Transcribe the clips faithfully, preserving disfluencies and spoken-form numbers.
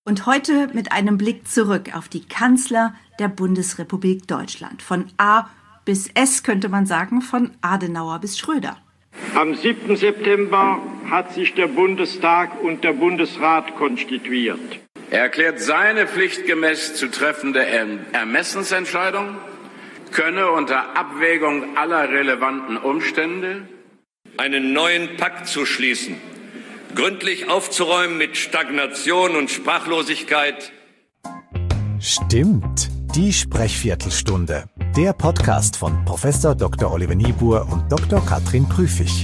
Und heute mit einem Blick zurück auf die Kanzler der Bundesrepublik Deutschland. Von A bis S könnte man sagen, von Adenauer bis Schröder. Am siebten September hat sich der Bundestag und der Bundesrat konstituiert. Er erklärt seine pflichtgemäß zu treffende Ermessensentscheidung, könne unter Abwägung aller relevanten Umstände einen neuen Pakt zu schließen, gründlich aufzuräumen mit Stagnation und Sprachlosigkeit. Stimmt, die Sprechviertelstunde. Der Podcast von Professor Doktor Oliver Niebuhr und Doktor Katrin Prüfig.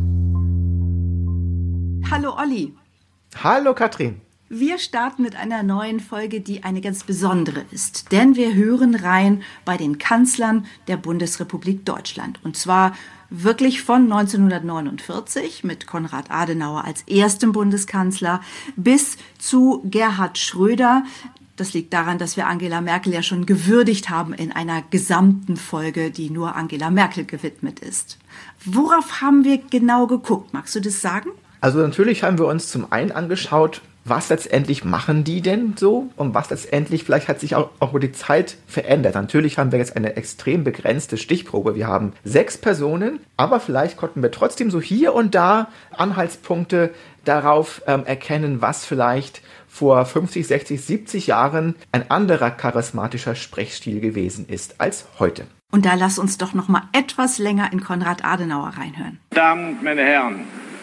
Hallo Olli. Hallo Katrin. Wir starten mit einer neuen Folge, die eine ganz besondere ist. Denn wir hören rein bei den Kanzlern der Bundesrepublik Deutschland. Und zwar wirklich von neunzehnhundertneunundvierzig mit Konrad Adenauer als erstem Bundeskanzler bis zu Gerhard Schröder. Das liegt daran, dass wir Angela Merkel ja schon gewürdigt haben in einer gesamten Folge, die nur Angela Merkel gewidmet ist. Worauf haben wir genau geguckt? Magst du das sagen? Also natürlich haben wir uns zum einen angeschaut, was letztendlich machen die denn so und was letztendlich, vielleicht hat sich auch, auch über die Zeit verändert. Natürlich haben wir jetzt eine extrem begrenzte Stichprobe. Wir haben sechs Personen, aber vielleicht konnten wir trotzdem so hier und da Anhaltspunkte darauf ähm, erkennen, was vielleicht vor fünfzig, sechzig, siebzig Jahren ein anderer charismatischer Sprechstil gewesen ist als heute. Und da lass uns doch noch mal etwas länger in Konrad Adenauer reinhören. Damen und meine Herren,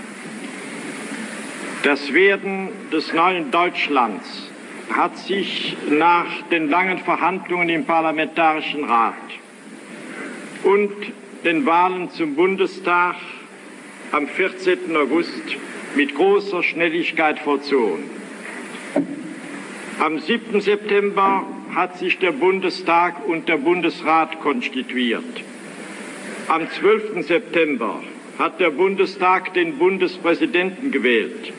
das Werden des neuen Deutschlands hat sich nach den langen Verhandlungen im Parlamentarischen Rat und den Wahlen zum Bundestag am vierzehnten August mit großer Schnelligkeit vollzogen. Am siebten September hat sich der Bundestag und der Bundesrat konstituiert. Am zwölften September hat der Bundestag den Bundespräsidenten gewählt.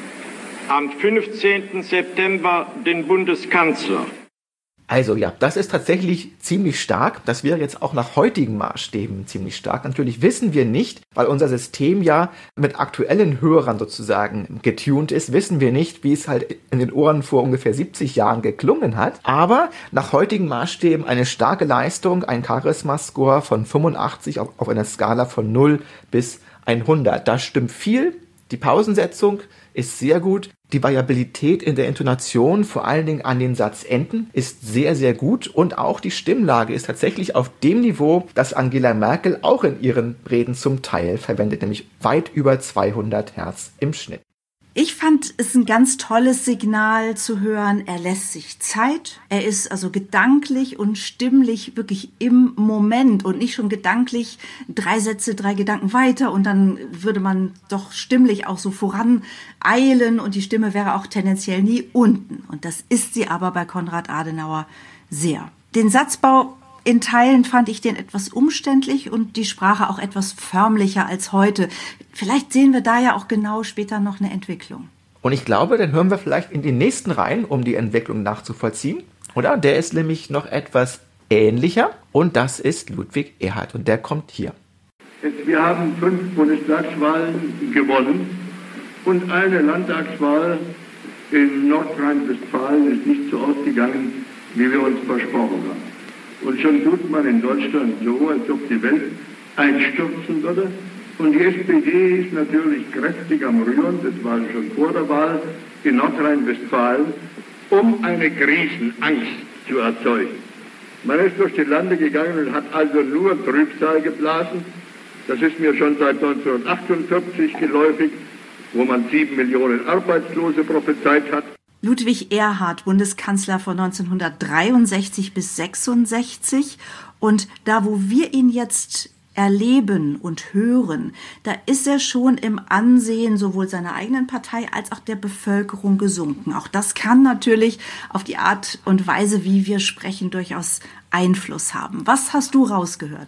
Am fünfzehnten September den Bundeskanzler. Also ja, das ist tatsächlich ziemlich stark. Das wäre jetzt auch nach heutigen Maßstäben ziemlich stark. Natürlich wissen wir nicht, weil unser System ja mit aktuellen Hörern sozusagen getuned ist, wissen wir nicht, wie es halt in den Ohren vor ungefähr siebzig Jahren geklungen hat. Aber nach heutigen Maßstäben eine starke Leistung, ein Charisma-Score von fünfundachtzig auf, auf einer Skala von null bis hundert. Da stimmt viel. Die Pausensetzung ist sehr gut. Die Variabilität in der Intonation, vor allen Dingen an den Satzenden, ist sehr, sehr gut. Und auch die Stimmlage ist tatsächlich auf dem Niveau, das Angela Merkel auch in ihren Reden zum Teil verwendet, nämlich weit über zweihundert Hertz im Schnitt. Ich fand es ein ganz tolles Signal zu hören, er lässt sich Zeit, er ist also gedanklich und stimmlich wirklich im Moment und nicht schon gedanklich drei Sätze, drei Gedanken weiter und dann würde man doch stimmlich auch so voraneilen und die Stimme wäre auch tendenziell nie unten. Und das ist sie aber bei Konrad Adenauer sehr. Den Satzbau in Teilen fand ich den etwas umständlich und die Sprache auch etwas förmlicher als heute. Vielleicht sehen wir da ja auch genau später noch eine Entwicklung. Und ich glaube, dann hören wir vielleicht in den nächsten rein, um die Entwicklung nachzuvollziehen. Oder? Der ist nämlich noch etwas ähnlicher und das ist Ludwig Erhard und der kommt hier. Wir haben fünf Bundestagswahlen gewonnen und eine Landtagswahl in Nordrhein-Westfalen ist nicht so ausgegangen, wie wir uns versprochen haben. Und schon tut man in Deutschland so, als ob die Welt einstürzen würde. Und die S P D ist natürlich kräftig am Rühren, das war schon vor der Wahl in Nordrhein-Westfalen, um eine Krisenangst zu erzeugen. Man ist durch die Lande gegangen und hat also nur Trübsal geblasen. Das ist mir schon seit neunzehnhundertachtundvierzig geläufig, wo man sieben Millionen Arbeitslose prophezeit hat. Ludwig Erhard, Bundeskanzler von neunzehnhundertdreiundsechzig bis sechsundsechzig. Und da, wo wir ihn jetzt erleben und hören, da ist er schon im Ansehen sowohl seiner eigenen Partei als auch der Bevölkerung gesunken. Auch das kann natürlich auf die Art und Weise, wie wir sprechen, durchaus Einfluss haben. Was hast du rausgehört?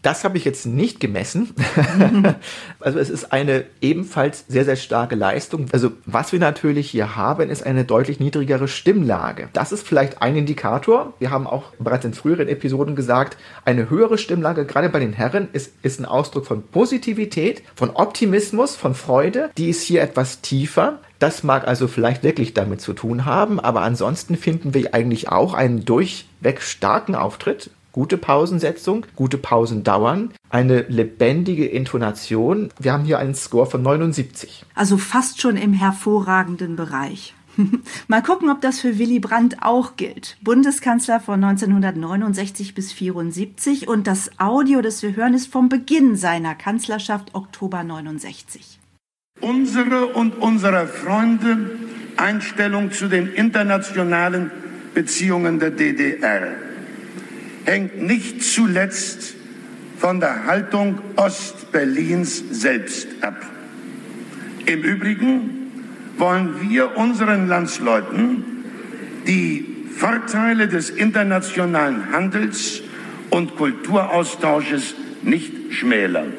Das habe ich jetzt nicht gemessen. Also es ist eine ebenfalls sehr, sehr starke Leistung. Also was wir natürlich hier haben, ist eine deutlich niedrigere Stimmlage. Das ist vielleicht ein Indikator. Wir haben auch bereits in früheren Episoden gesagt, eine höhere Stimmlage, gerade bei den Herren, ist, ist ein Ausdruck von Positivität, von Optimismus, von Freude. Die ist hier etwas tiefer. Das mag also vielleicht wirklich damit zu tun haben, aber ansonsten finden wir eigentlich auch einen durchweg starken Auftritt. Gute Pausensetzung, gute Pausendauern, eine lebendige Intonation. Wir haben hier einen Score von neunundsiebzig. Also fast schon im hervorragenden Bereich. Mal gucken, ob das für Willy Brandt auch gilt. Bundeskanzler von neunzehnhundertneunundsechzig bis vierundsiebzig und das Audio, das wir hören, ist vom Beginn seiner Kanzlerschaft Oktober neunundsechzig. Unsere und unserer Freunde Einstellung zu den internationalen Beziehungen der D D R hängt nicht zuletzt von der Haltung Ostberlins selbst ab. Im Übrigen wollen wir unseren Landsleuten die Vorteile des internationalen Handels und Kulturaustausches nicht schmälern.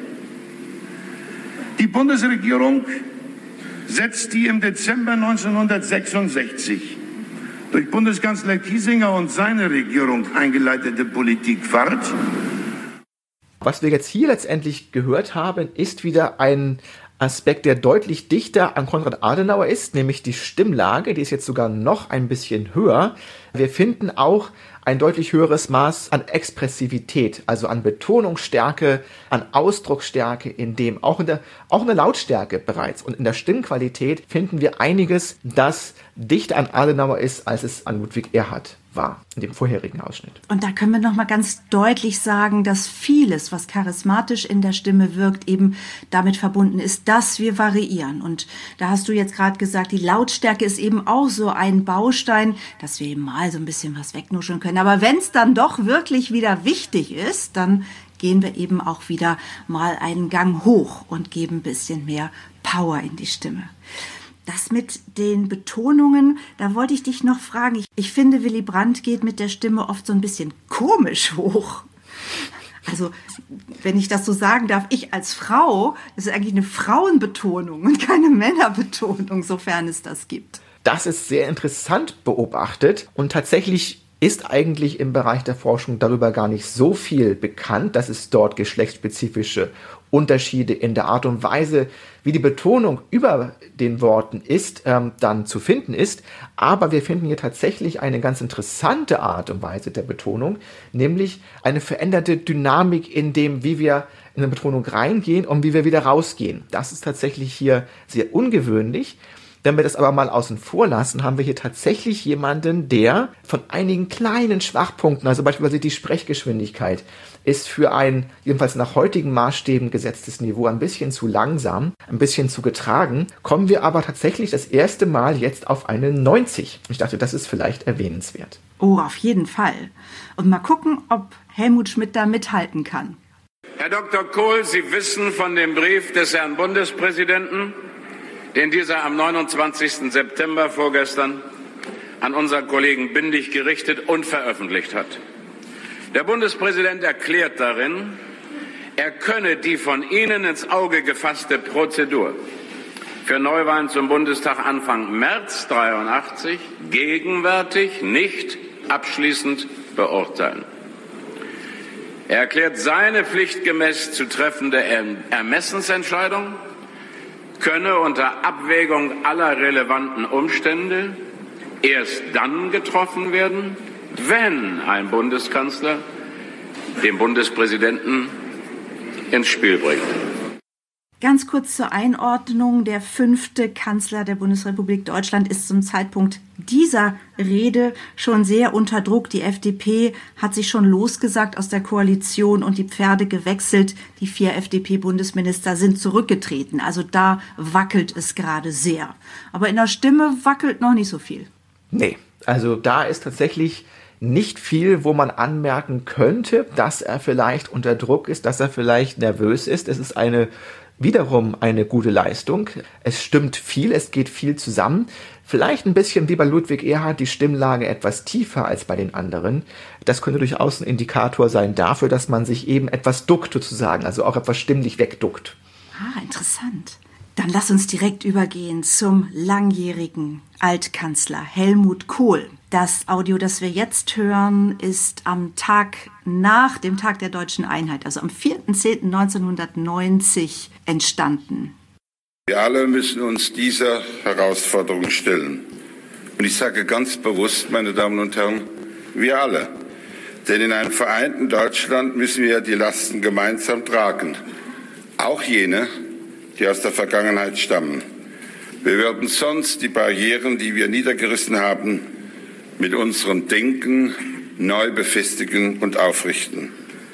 Die Bundesregierung setzt die im Dezember neunzehnhundertsechsundsechzig durch Bundeskanzler Kiesinger und seine Regierung eingeleitete Politik fort. Was wir jetzt hier letztendlich gehört haben, ist wieder ein Aspekt, der deutlich dichter an Konrad Adenauer ist, nämlich die Stimmlage, die ist jetzt sogar noch ein bisschen höher. Wir finden auch ein deutlich höheres Maß an Expressivität, also an Betonungsstärke, an Ausdrucksstärke, in dem auch in der, auch in der Lautstärke bereits und in der Stimmqualität finden wir einiges, das dichter an Adenauer ist, als es an Ludwig Erhard war, in dem vorherigen Ausschnitt. Und da können wir noch mal ganz deutlich sagen, dass vieles, was charismatisch in der Stimme wirkt, eben damit verbunden ist, dass wir variieren. Und da hast du jetzt gerade gesagt, die Lautstärke ist eben auch so ein Baustein, dass wir eben mal so ein bisschen was wegnuscheln können. Aber wenn es dann doch wirklich wieder wichtig ist, dann gehen wir eben auch wieder mal einen Gang hoch und geben ein bisschen mehr Power in die Stimme. Das mit den Betonungen, da wollte ich dich noch fragen. Ich, ich finde, Willy Brandt geht mit der Stimme oft so ein bisschen komisch hoch. Also, wenn ich das so sagen darf, ich als Frau, das ist eigentlich eine Frauenbetonung und keine Männerbetonung, sofern es das gibt. Das ist sehr interessant beobachtet und tatsächlich ist eigentlich im Bereich der Forschung darüber gar nicht so viel bekannt, dass es dort geschlechtsspezifische Unterschiede in der Art und Weise, wie die Betonung über den Worten ist, ähm, dann zu finden ist. Aber wir finden hier tatsächlich eine ganz interessante Art und Weise der Betonung, nämlich eine veränderte Dynamik in dem, wie wir in eine Betonung reingehen und wie wir wieder rausgehen. Das ist tatsächlich hier sehr ungewöhnlich. Wenn wir das aber mal außen vor lassen, haben wir hier tatsächlich jemanden, der von einigen kleinen Schwachpunkten, also beispielsweise die Sprechgeschwindigkeit, ist für ein, jedenfalls nach heutigen Maßstäben gesetztes Niveau ein bisschen zu langsam, ein bisschen zu getragen, kommen wir aber tatsächlich das erste Mal jetzt auf eine neunzig. Ich dachte, das ist vielleicht erwähnenswert. Oh, auf jeden Fall. Und mal gucken, ob Helmut Schmidt da mithalten kann. Herr Doktor Kohl, Sie wissen von dem Brief des Herrn Bundespräsidenten, den dieser am neunundzwanzigsten September vorgestern an unseren Kollegen Bindig gerichtet und veröffentlicht hat. Der Bundespräsident erklärt darin, er könne die von Ihnen ins Auge gefasste Prozedur für Neuwahlen zum Bundestag Anfang März dreiundachtzig gegenwärtig nicht abschließend beurteilen. Er erklärt seine pflichtgemäß zu treffende Ermessensentscheidung könne unter Abwägung aller relevanten Umstände erst dann getroffen werden, wenn ein Bundeskanzler den Bundespräsidenten ins Spiel bringt. Ganz kurz zur Einordnung. Der fünfte Kanzler der Bundesrepublik Deutschland ist zum Zeitpunkt dieser Rede schon sehr unter Druck. Die F D P hat sich schon losgesagt aus der Koalition und die Pferde gewechselt. Die vier F D P-Bundesminister sind zurückgetreten. Also da wackelt es gerade sehr. Aber in der Stimme wackelt noch nicht so viel. Nee, also da ist tatsächlich nicht viel, wo man anmerken könnte, dass er vielleicht unter Druck ist, dass er vielleicht nervös ist. Es ist eine wiederum eine gute Leistung. Es stimmt viel, es geht viel zusammen. Vielleicht ein bisschen wie bei Ludwig Erhard die Stimmlage etwas tiefer als bei den anderen. Das könnte durchaus ein Indikator sein dafür, dass man sich eben etwas duckt sozusagen, also auch etwas stimmlich wegduckt. Ah, interessant. Dann lass uns direkt übergehen zum langjährigen Altkanzler Helmut Kohl. Das Audio, das wir jetzt hören, ist am Tag nach dem Tag der Deutschen Einheit, also am vierten zehnten neunzehnhundertneunzig entstanden. Wir alle müssen uns dieser Herausforderung stellen. Und ich sage ganz bewusst, meine Damen und Herren, wir alle. Denn in einem vereinten Deutschland müssen wir die Lasten gemeinsam tragen. Auch jene, die aus der Vergangenheit stammen. Wir werden sonst die Barrieren, die wir niedergerissen haben, mit unserem Denken neu befestigen und aufrichten.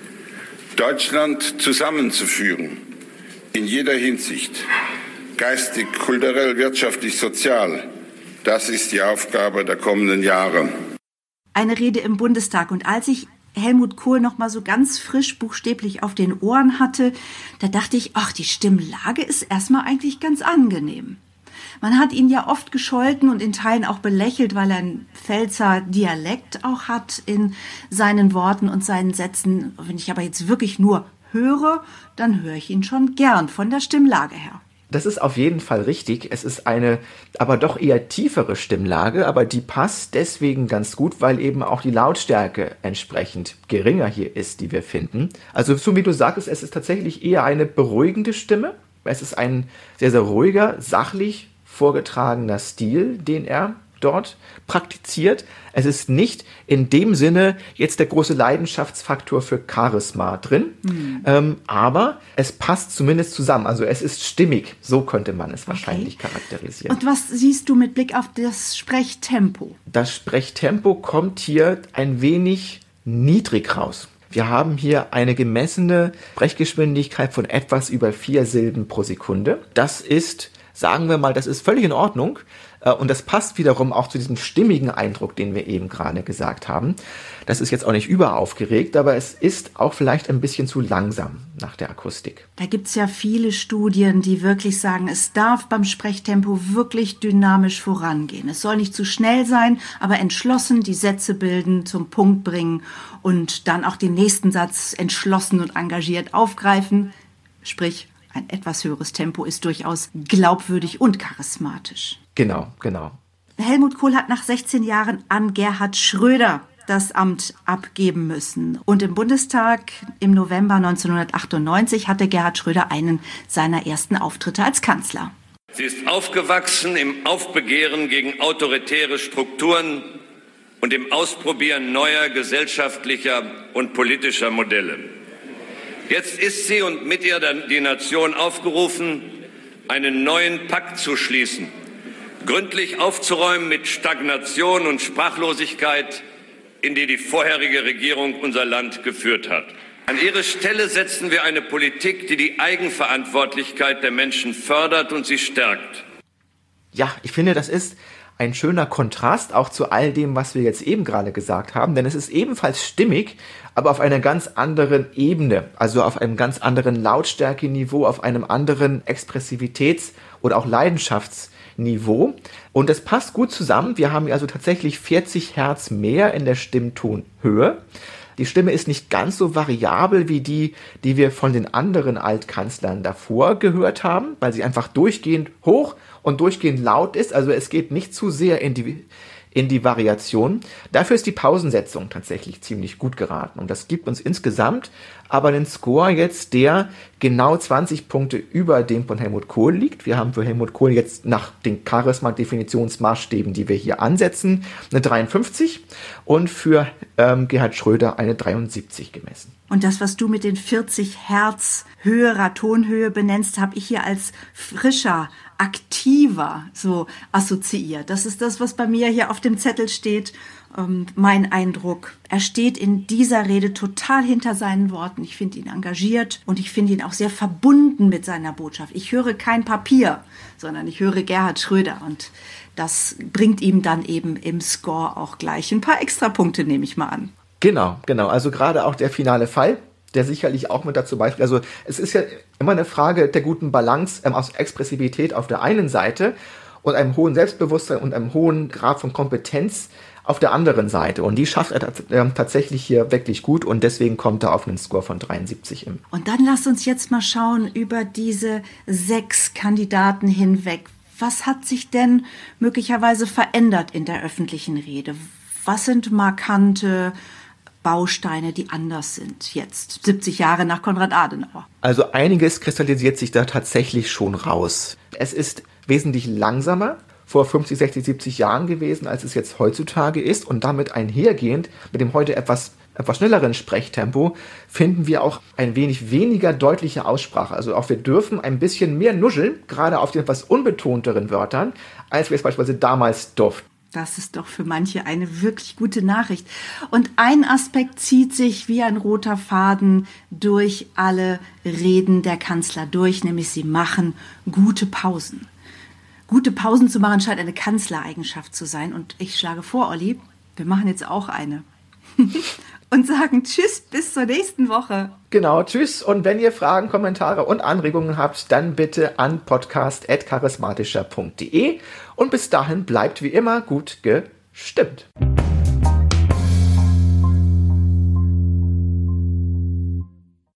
Deutschland zusammenzuführen, in jeder Hinsicht, geistig, kulturell, wirtschaftlich, sozial, das ist die Aufgabe der kommenden Jahre. Eine Rede im Bundestag. Und als ich Helmut Kohl noch mal so ganz frisch buchstäblich auf den Ohren hatte, da dachte ich, ach, die Stimmlage ist erstmal eigentlich ganz angenehm. Man hat ihn ja oft gescholten und in Teilen auch belächelt, weil er einen Pfälzer Dialekt auch hat in seinen Worten und seinen Sätzen. Wenn ich aber jetzt wirklich nur höre, dann höre ich ihn schon gern von der Stimmlage her. Das ist auf jeden Fall richtig. Es ist eine aber doch eher tiefere Stimmlage, aber die passt deswegen ganz gut, weil eben auch die Lautstärke entsprechend geringer hier ist, die wir finden. Also so wie du sagst, es ist tatsächlich eher eine beruhigende Stimme. Es ist ein sehr, sehr ruhiger, sachlich vorgetragener Stil, den er dort praktiziert. Es ist nicht in dem Sinne jetzt der große Leidenschaftsfaktor für Charisma drin, mhm. ähm, aber es passt zumindest zusammen. Also es ist stimmig, so könnte man es wahrscheinlich okay. charakterisieren. Und was siehst du mit Blick auf das Sprechtempo? Das Sprechtempo kommt hier ein wenig niedrig raus. Wir haben hier eine gemessene Sprechgeschwindigkeit von etwas über vier Silben pro Sekunde. Das ist, sagen wir mal, das ist völlig in Ordnung. Und das passt wiederum auch zu diesem stimmigen Eindruck, den wir eben gerade gesagt haben. Das ist jetzt auch nicht überaufgeregt, aber es ist auch vielleicht ein bisschen zu langsam nach der Akustik. Da gibt's ja viele Studien, die wirklich sagen, es darf beim Sprechtempo wirklich dynamisch vorangehen. Es soll nicht zu schnell sein, aber entschlossen die Sätze bilden, zum Punkt bringen und dann auch den nächsten Satz entschlossen und engagiert aufgreifen. Sprich, ein etwas höheres Tempo ist durchaus glaubwürdig und charismatisch. Genau, genau. Helmut Kohl hat nach sechzehn Jahren an Gerhard Schröder das Amt abgeben müssen. Und im Bundestag im November neunzehnhundertachtundneunzig hatte Gerhard Schröder einen seiner ersten Auftritte als Kanzler. Sie ist aufgewachsen im Aufbegehren gegen autoritäre Strukturen und im Ausprobieren neuer gesellschaftlicher und politischer Modelle. Jetzt ist sie und mit ihr die Nation aufgerufen, einen neuen Pakt zu schließen, gründlich aufzuräumen mit Stagnation und Sprachlosigkeit, in die die vorherige Regierung unser Land geführt hat. An ihre Stelle setzen wir eine Politik, die die Eigenverantwortlichkeit der Menschen fördert und sie stärkt. Ja, ich finde, das ist ein schöner Kontrast auch zu all dem, was wir jetzt eben gerade gesagt haben, denn es ist ebenfalls stimmig, aber auf einer ganz anderen Ebene, also auf einem ganz anderen Lautstärkeniveau, auf einem anderen Expressivitäts- oder auch Leidenschaftsniveau. Und das passt gut zusammen. Wir haben also tatsächlich vierzig Hertz mehr in der Stimmtonhöhe. Die Stimme ist nicht ganz so variabel wie die, die wir von den anderen Altkanzlern davor gehört haben, weil sie einfach durchgehend hoch und durchgehend laut ist. Also es geht nicht zu sehr in die, in die Variation. Dafür ist die Pausensetzung tatsächlich ziemlich gut geraten. Und das gibt uns insgesamt aber einen Score jetzt, der genau zwanzig Punkte über dem von Helmut Kohl liegt. Wir haben für Helmut Kohl jetzt nach den Charisma-Definitionsmaßstäben, die wir hier ansetzen, eine dreiundfünfzig und für ähm, Gerhard Schröder eine dreiundsiebzig gemessen. Und das, was du mit den vierzig Hertz höherer Tonhöhe benennst, habe ich hier als frischer, aktiver so assoziiert. Das ist das, was bei mir hier auf dem Zettel steht. Ähm, mein Eindruck. Er steht in dieser Rede total hinter seinen Worten. Ich finde ihn engagiert und ich finde ihn auch sehr verbunden mit seiner Botschaft. Ich höre kein Papier, sondern ich höre Gerhard Schröder und das bringt ihm dann eben im Score auch gleich ein paar Extrapunkte, nehme ich mal an. Genau, genau. Also gerade auch der finale Fall, der sicherlich auch mit dazu beiträgt. Also es ist ja immer eine Frage der guten Balance ähm, aus Expressivität auf der einen Seite und einem hohen Selbstbewusstsein und einem hohen Grad von Kompetenz auf der anderen Seite. Und die schafft er äh, tatsächlich hier wirklich gut und deswegen kommt er auf einen Score von dreiundsiebzig. Im. Und dann lasst uns jetzt mal schauen über diese sechs Kandidaten hinweg. Was hat sich denn möglicherweise verändert in der öffentlichen Rede? Was sind markante Bausteine, die anders sind jetzt, siebzig Jahre nach Konrad Adenauer? Also einiges kristallisiert sich da tatsächlich schon raus. Es ist wesentlich langsamer vor fünfzig, sechzig, siebzig Jahren gewesen, als es jetzt heutzutage ist. Und damit einhergehend mit dem heute etwas, etwas schnelleren Sprechtempo finden wir auch ein wenig weniger deutliche Aussprache. Also auch wir dürfen ein bisschen mehr nuscheln, gerade auf den etwas unbetonteren Wörtern, als wir es beispielsweise damals durften. Das ist doch für manche eine wirklich gute Nachricht. Und ein Aspekt zieht sich wie ein roter Faden durch alle Reden der Kanzler durch, nämlich sie machen gute Pausen. Gute Pausen zu machen scheint eine Kanzlereigenschaft zu sein. Und ich schlage vor, Olli, wir machen jetzt auch eine. Und sagen Tschüss, bis zur nächsten Woche. Genau, tschüss. Und wenn ihr Fragen, Kommentare und Anregungen habt, dann bitte an podcast at charismatischer punkt de. Und bis dahin bleibt wie immer gut gestimmt.